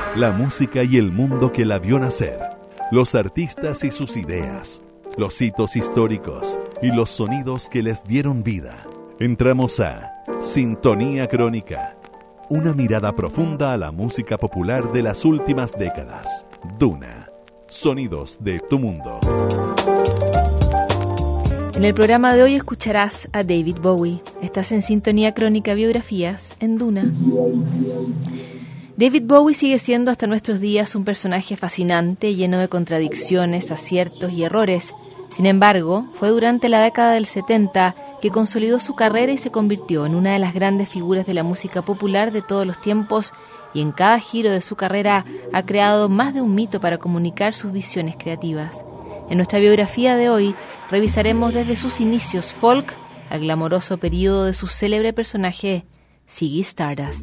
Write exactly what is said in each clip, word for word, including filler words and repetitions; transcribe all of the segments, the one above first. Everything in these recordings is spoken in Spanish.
La música y el mundo que la vio nacer, los artistas y sus ideas, los hitos históricos y los sonidos que les dieron vida. Entramos a Sintonía Crónica, una mirada profunda a la música popular de las últimas décadas. Duna, sonidos de tu mundo. En el programa de hoy escucharás a David Bowie. Estás en Sintonía Crónica Biografías en Duna. David Bowie sigue siendo hasta nuestros días un personaje fascinante, lleno de contradicciones, aciertos y errores. Sin embargo, fue durante la década del setenta que consolidó su carrera y se convirtió en una de las grandes figuras de la música popular de todos los tiempos, y en cada giro de su carrera ha creado más de un mito para comunicar sus visiones creativas. En nuestra biografía de hoy revisaremos desde sus inicios folk al glamoroso periodo de su célebre personaje Ziggy Stardust.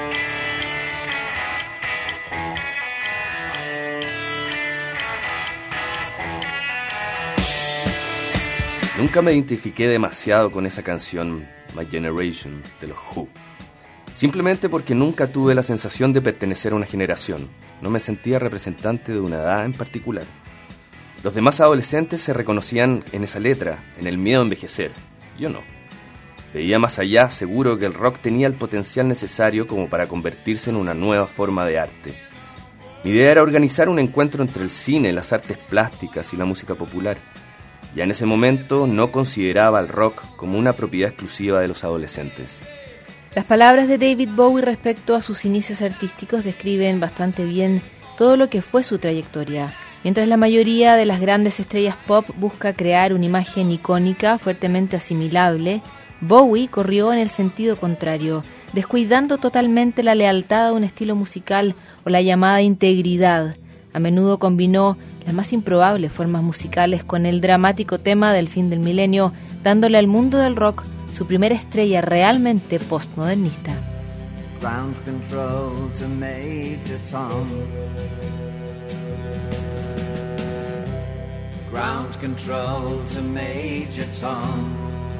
Nunca me identifiqué demasiado con esa canción My Generation de los Who. Simplemente porque nunca tuve la sensación de pertenecer a una generación. No me sentía representante de una edad en particular. Los demás adolescentes se reconocían en esa letra, en el miedo a envejecer. Yo no. Veía más allá, seguro que el rock tenía el potencial necesario como para convertirse en una nueva forma de arte. Mi idea era organizar un encuentro entre el cine, las artes plásticas y la música popular. Ya en ese momento no consideraba al rock como una propiedad exclusiva de los adolescentes. Las palabras de David Bowie respecto a sus inicios artísticos describen bastante bien todo lo que fue su trayectoria. Mientras la mayoría de las grandes estrellas pop busca crear una imagen icónica fuertemente asimilable, Bowie corrió en el sentido contrario, descuidando totalmente la lealtad a un estilo musical o la llamada integridad. A menudo combinó las más improbables formas musicales con el dramático tema del fin del milenio, dándole al mundo del rock su primera estrella realmente postmodernista. Ground control to Major Tom. Ground control to Major Tom.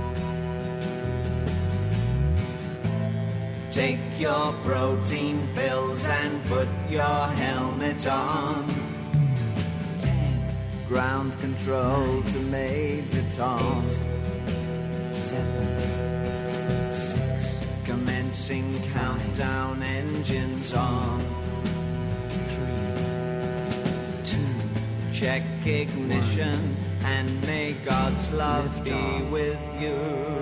Take your protein pills and put your helmet on. Ten. Ground control Nine. to Major Tom. Eight. Seven. Six. Commencing Five. Countdown, engines on. Three. Two. Check ignition One. And may God's love Lift be off. With you.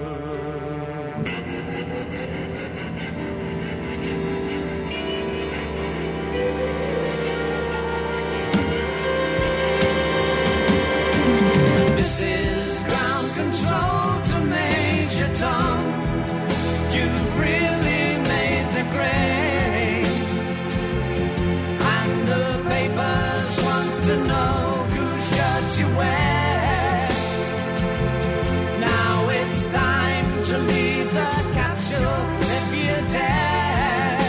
This is ground control to Major Tom. You've really made the grade, and the papers want to know whose shirts you wear. Now it's time to leave the capsule if you dare.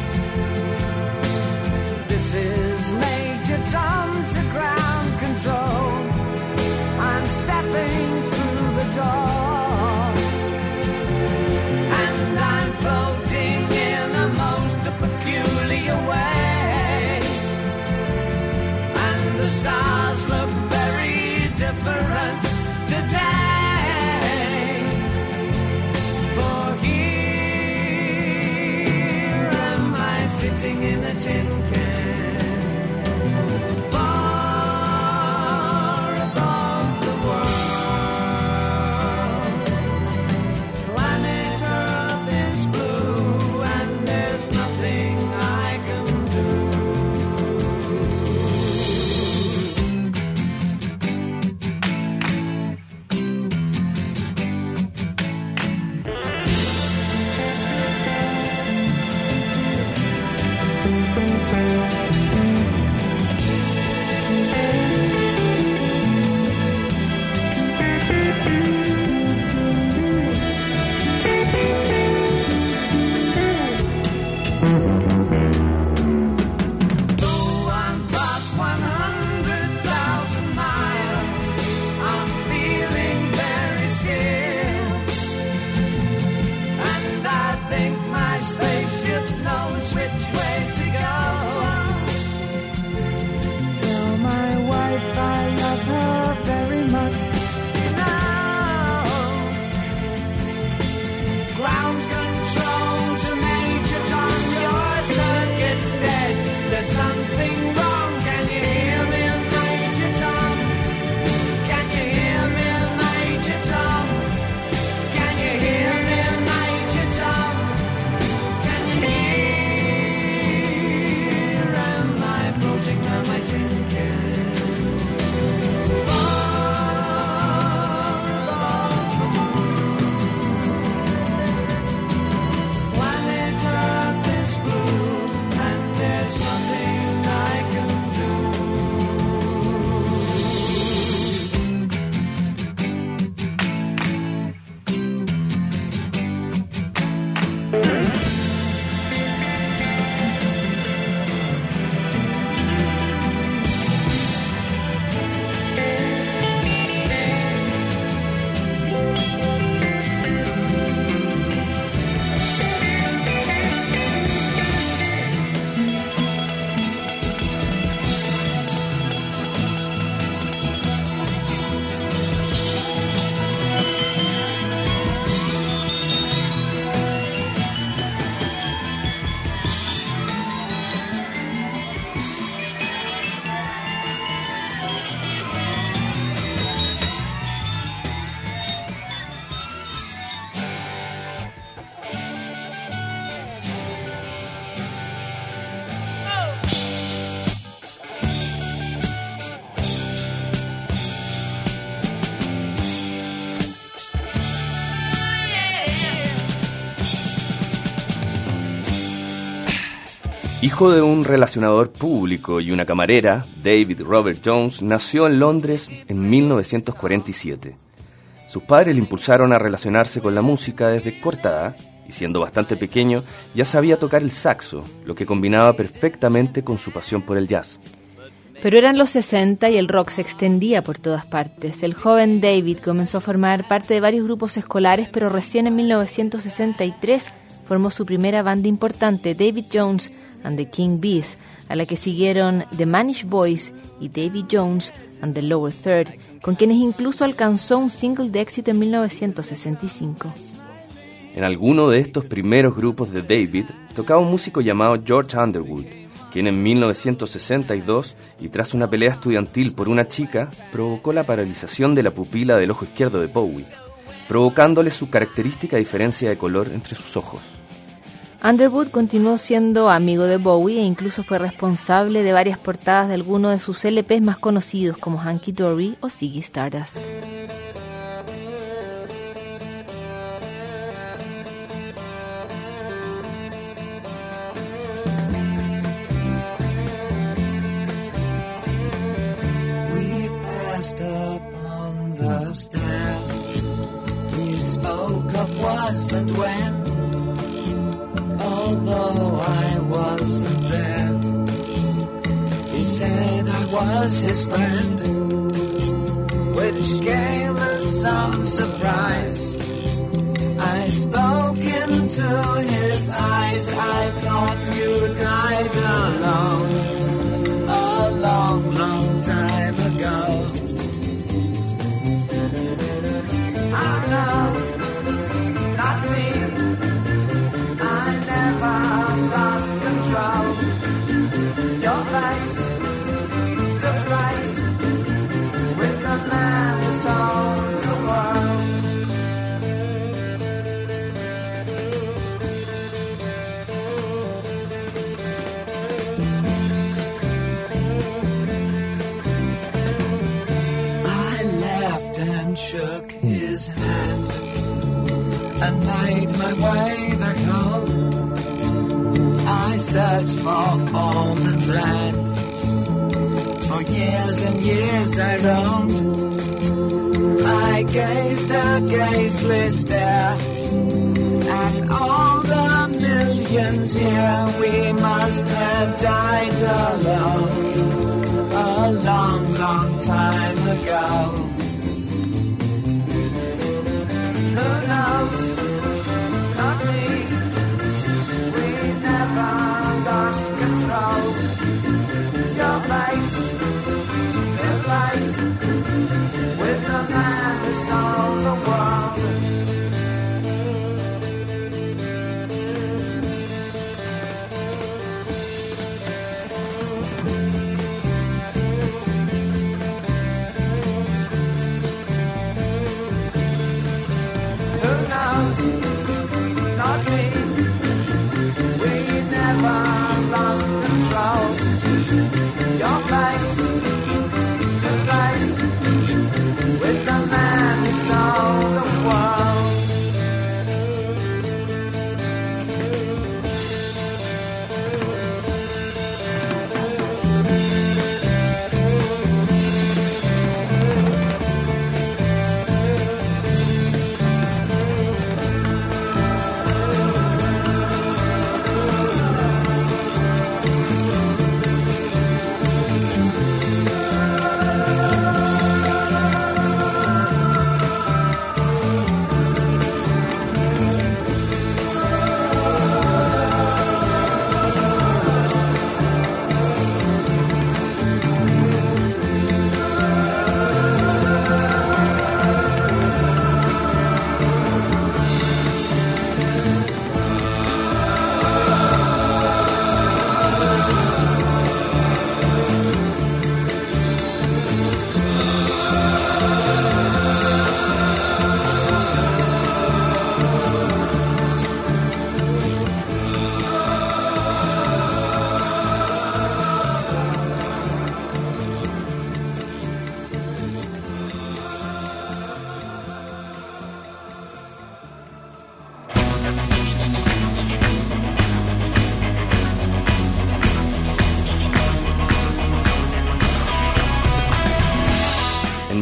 This is Major Tom to ground control. I'm stepping through the door, and I'm floating in a most peculiar way, and the stars look very different today, for here am I sitting in a tin can. Spaceship knows which way to go. Hijo de un relacionador público y una camarera, David Robert Jones nació en Londres en mil novecientos cuarenta y siete. Sus padres le impulsaron a relacionarse con la música desde corta edad, y siendo bastante pequeño ya sabía tocar el saxo, lo que combinaba perfectamente con su pasión por el jazz. Pero eran los sesenta y el rock se extendía por todas partes. El joven David comenzó a formar parte de varios grupos escolares, pero recién en mil novecientos sesenta y tres formó su primera banda importante, David Jones and the King Bees, a la que siguieron The Manish Boys y Davy Jones and the Lower Third, con quienes incluso alcanzó un single de éxito en mil novecientos sesenta y cinco. En alguno de estos primeros grupos de David tocaba un músico llamado George Underwood, quien en mil novecientos sesenta y dos, y tras una pelea estudiantil por una chica, provocó la paralización de la pupila del ojo izquierdo de Bowie, provocándole su característica diferencia de color entre sus ojos. Underwood continuó siendo amigo de Bowie e incluso fue responsable de varias portadas de algunos de sus L Pes más conocidos como Hunky Dory o Ziggy Stardust. We passed upon the stair. We spoke of was and when. Although I wasn't there, he said I was his friend, which came as some surprise. I spoke into his eyes. I thought you died alone a long, long time ago. I know, not me. Lost control. Your face took place with the man who sold the world. I laughed and shook his hand and made my way back home. I searched for form and land. For years and years I roamed. I gazed a gazeless stare at all the millions here. We must have died alone a long, long time ago. Who knows? Not me. Lost control. Your face took place with the man who sold the world. Who knows? Not me. Lost control. Your place took place with the man who sold the world.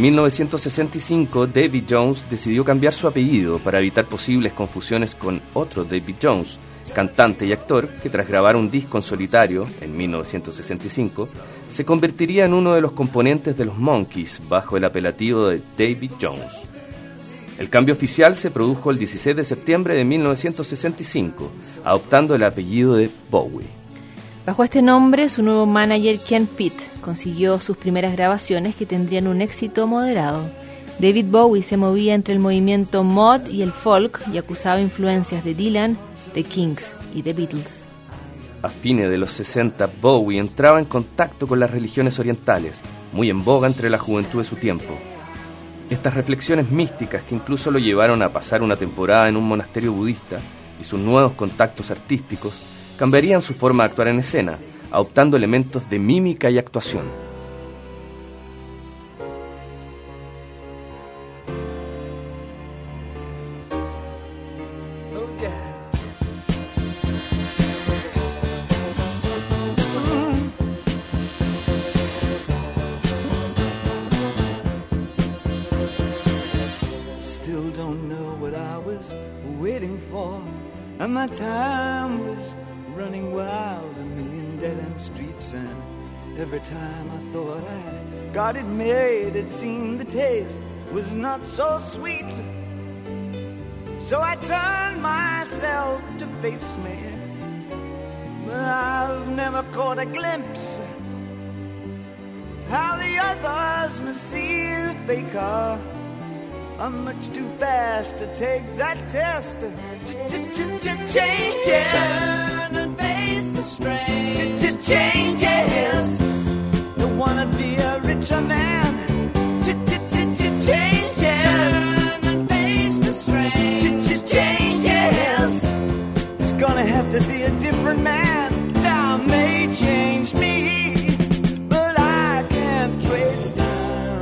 En mil novecientos sesenta y cinco, David Jones decidió cambiar su apellido para evitar posibles confusiones con otro David Jones, cantante y actor que tras grabar un disco en solitario, en mil novecientos sesenta y cinco, se convertiría en uno de los componentes de los Monkees bajo el apelativo de David Jones. El cambio oficial se produjo el dieciséis de septiembre de mil novecientos sesenta y cinco, adoptando el apellido de Bowie. Bajo este nombre, su nuevo manager Ken Pitt consiguió sus primeras grabaciones que tendrían un éxito moderado. David Bowie se movía entre el movimiento mod y el folk y acusaba influencias de Dylan, The Kings y The Beatles. A fines de los sesenta, Bowie entraba en contacto con las religiones orientales, muy en boga entre la juventud de su tiempo. Estas reflexiones místicas que incluso lo llevaron a pasar una temporada en un monasterio budista y sus nuevos contactos artísticos cambiarían su forma de actuar en escena, adoptando elementos de mímica y actuación. And my time was running wild, a million dead-end streets, and every time I thought I got it made, it seemed the taste was not so sweet. So I turned myself to face me, but I've never caught a glimpse how the others must see the faker. I'm much too fast to take that test. Changes. Turn and face the strain. Changes. Don't wanna be a richer man. Changes. Turn and face the strain. Changes. It's gonna have to be a different man. Time may change me, but I can't trace time.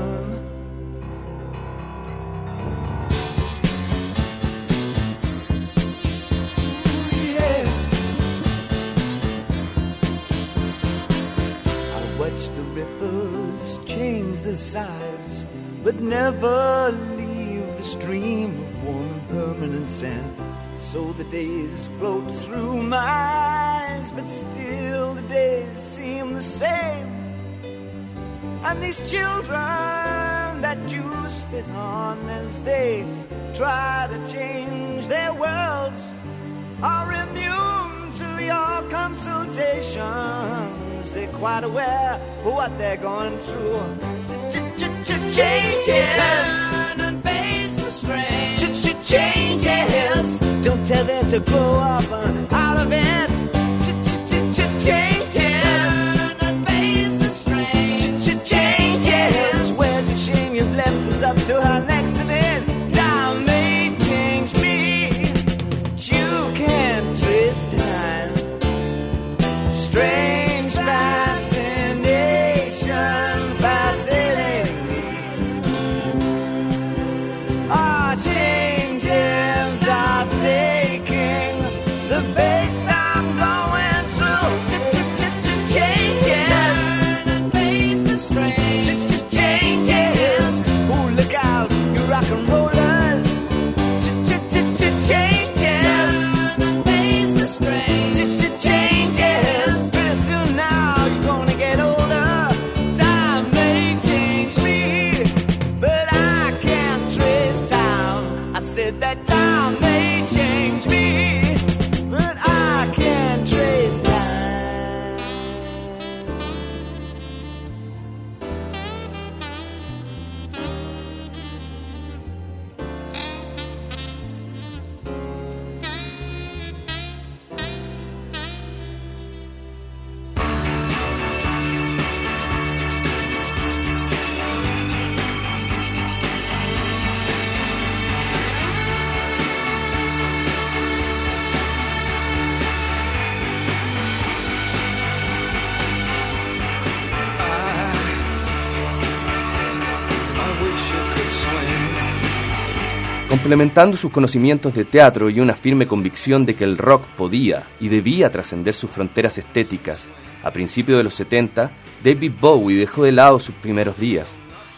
Sides, but never leave the stream of warm permanent sand. So the days float through my eyes, but still the days seem the same. And these children that you spit on as they try to change their worlds are immune to your consultations. They're quite aware of what they're going through. Changes. Turn and face the strain. Changes. Don't tell them to grow up out of it. Changes. Turn and face the strain. Changes. Where's the shame you've left us up to our next event? Time may change me. You can't trace time. Strange fascination, fascinating. Our changes are taking the pace I'm going through. Changes. Turn and face the strain. Changes. Oh, look out, you rock and rollers. Changes. Turn and face the strain. Changes. Pretty soon now you're gonna get older. Time may change me, but I can't trace time. I said that time may change me, but I can't trace time. Complementando sus conocimientos de teatro y una firme convicción de que el rock podía y debía trascender sus fronteras estéticas, a principios de los setenta, David Bowie dejó de lado sus primeros días.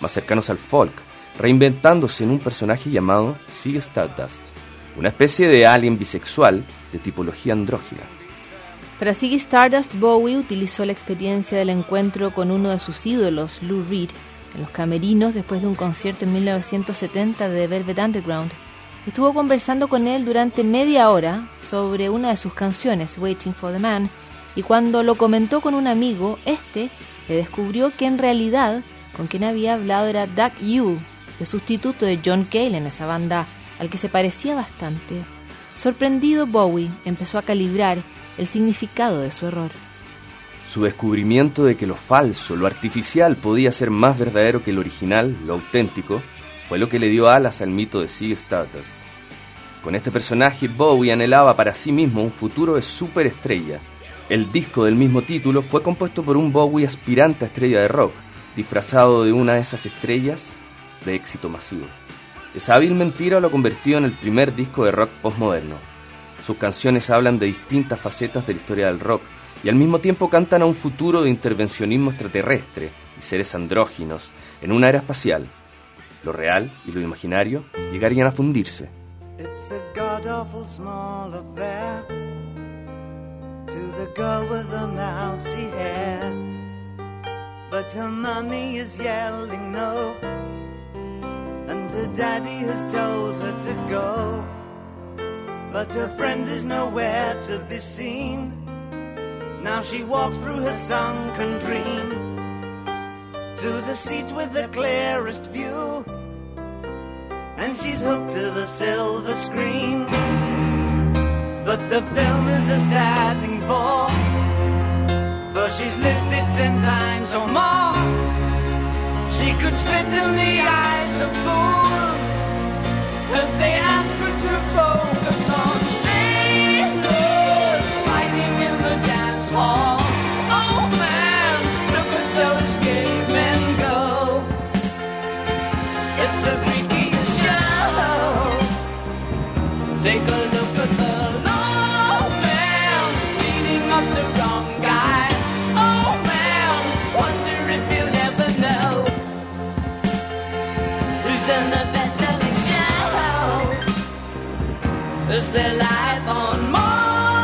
más cercanos al folk, reinventándose en un personaje llamado Ziggy Stardust, una especie de alien bisexual de tipología andrógina. Para Ziggy Stardust, Bowie utilizó la experiencia del encuentro con uno de sus ídolos, Lou Reed, en los camerinos después de un concierto en mil novecientos setenta de The Velvet Underground. Estuvo conversando con él durante media hora sobre una de sus canciones, Waiting for the Man, y cuando lo comentó con un amigo, este le descubrió que en realidad con quien había hablado era Doug Yule, el sustituto de John Cale en esa banda, al que se parecía bastante. Sorprendido, Bowie empezó a calibrar el significado de su error. Su descubrimiento de que lo falso, lo artificial, podía ser más verdadero que el original, lo auténtico, fue lo que le dio alas al mito de Ziggy Stardust. Con este personaje, Bowie anhelaba para sí mismo un futuro de superestrella. El disco del mismo título fue compuesto por un Bowie aspirante a estrella de rock, disfrazado de una de esas estrellas de éxito masivo. Esa hábil mentira lo convirtió en el primer disco de rock postmoderno. Sus canciones hablan de distintas facetas de la historia del rock y al mismo tiempo cantan a un futuro de intervencionismo extraterrestre y seres andróginos en una era espacial. Lo real y lo imaginario llegarían a fundirse. It's a god-awful small affair to the girl with the mousy hair, but her mommy is yelling no, and her daddy has told her to go, but her friend is nowhere to be seen. Now she walks through her sunken dream to the seat with the clearest view, and she's hooked to the silver screen. But the film is a sad thing for, for she's lived it ten times or more. She could spit in the eyes of fools if they ask her to focus on sailors fighting in the dance hall. Oh man, look at those cavemen go. It's the freakiest show. Take a look at the low man beating up the wrong guy. Oh man, wonder if you'll ever know who's in the best-selling show. Is their life on Mars?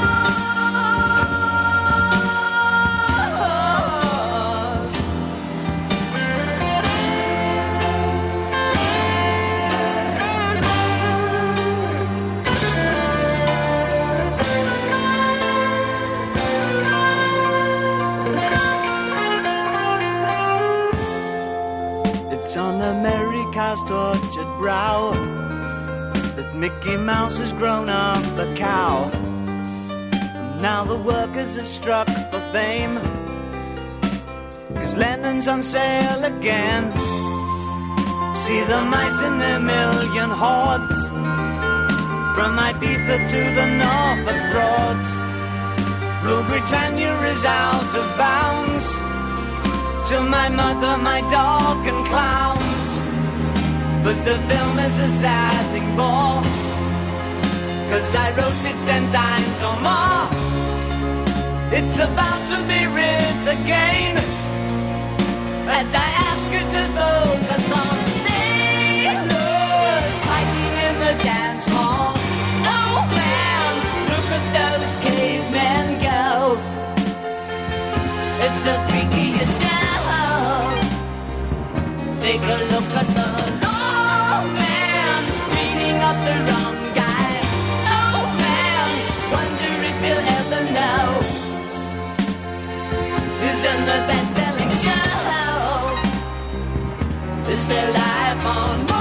It's on America's tortured brow that Mickey Mouse has grown up a cow. And now the workers have struck for fame, 'cause Lennon's on sale again. See the mice in their million hordes, from Ibiza to the Norfolk Broads. Rule Britannia is out of bounds, to my mother, my dog and clowns. But the film is a sad thing more, 'cause I wrote it ten times or more. It's about to be writ again, as I ask you to focus on sailors fighting in the dance hall. Oh man, look at those cavemen go. It's the freakiest show. Take a look at the low man beating up the wrong guy. Oh man, wonder if you'll ever know who's in the best-selling show. Is their life on Mars?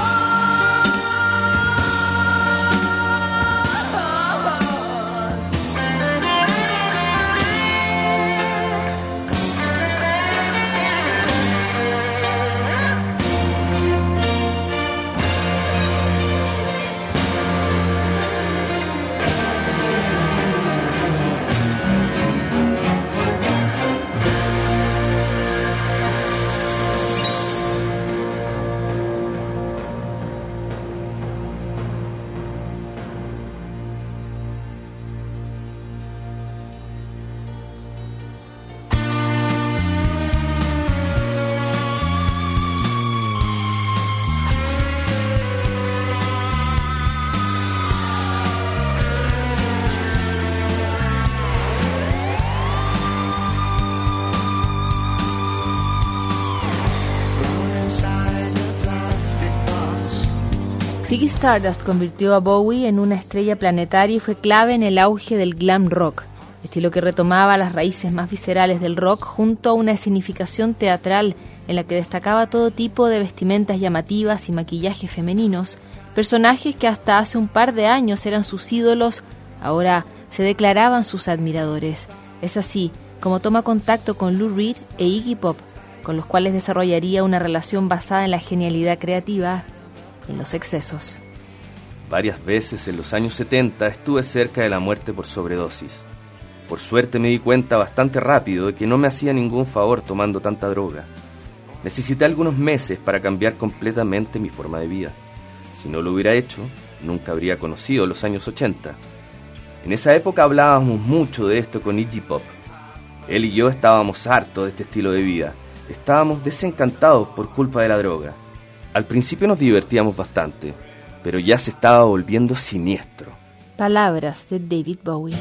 Ziggy Stardust convirtió a Bowie en una estrella planetaria y fue clave en el auge del glam rock, estilo que retomaba las raíces más viscerales del rock junto a una escenificación teatral en la que destacaba todo tipo de vestimentas llamativas y maquillajes femeninos, personajes que hasta hace un par de años eran sus ídolos, ahora se declaraban sus admiradores. Es así como toma contacto con Lou Reed e Iggy Pop, con los cuales desarrollaría una relación basada en la genialidad creativa y en los excesos. Varias veces en los años setenta estuve cerca de la muerte por sobredosis. Por suerte me di cuenta bastante rápido de que no me hacía ningún favor tomando tanta droga. Necesité algunos meses para cambiar completamente mi forma de vida. Si no lo hubiera hecho, nunca habría conocido los años ochenta. En esa época hablábamos mucho de esto con Iggy Pop. Él y yo estábamos hartos de este estilo de vida. Estábamos desencantados por culpa de la droga. Al principio nos divertíamos bastante, pero ya se estaba volviendo siniestro. Palabras de David Bowie.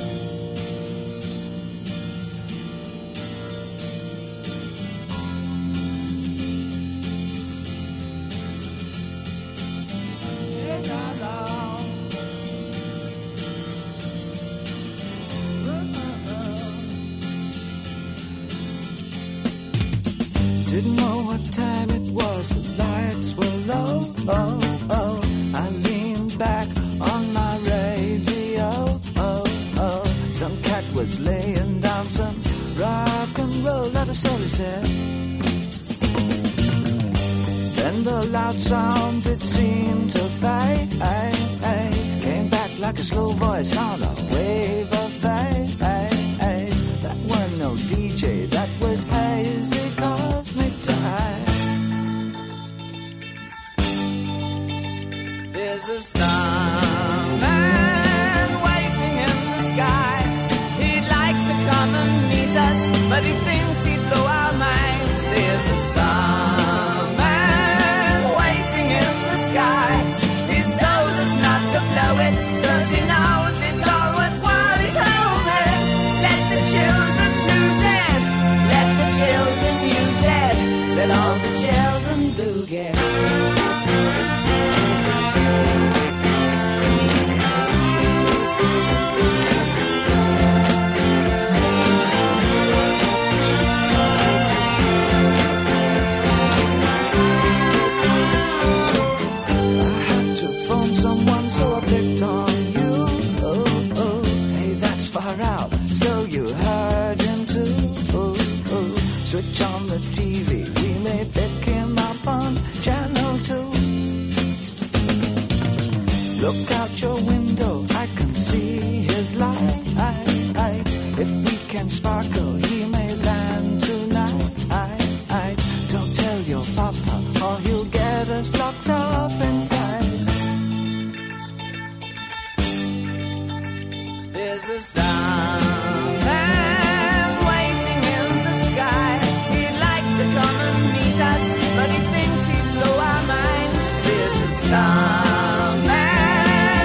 Didn't know what time it was, the lights were low, oh, oh. I leaned back on my radio, oh, oh. Some cat was laying down some rock and roll, that is all he said. Then the loud sound, it seemed to fade, came back like a slow voice on a wave of fade. That weren't no D J, that was hazy cosmic jive. There's a starman waiting in the sky. He'd like to come and meet us, but he thinks he'd blow our minds. There's a starman waiting in the sky. He's told us not to blow it, 'cause he knows it's all worthwhile. He told me, let the children lose it, let the children use it, let all the children do get. Switch on the T V, we may pick him up on channel two. Look out your window, I can see his light. If we can sparkle, he may land tonight. Don't tell your papa, or he'll get us locked up in fights. There's a starman waiting in the sky. He'd like to come and meet us, but he thinks he'd blow our minds. There's a starman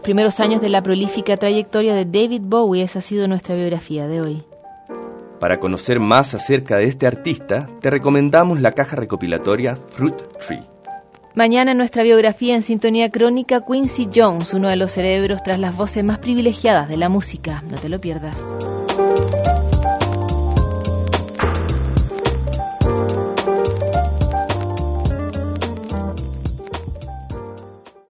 primeros años de la prolífica trayectoria de David Bowie. Esa ha sido nuestra biografía de hoy. Para conocer más acerca de este artista, te recomendamos la caja recopilatoria Fruit Tree. Mañana en nuestra biografía en Sintonía Crónica, Quincy Jones, uno de los cerebros tras las voces más privilegiadas de la música. No te lo pierdas.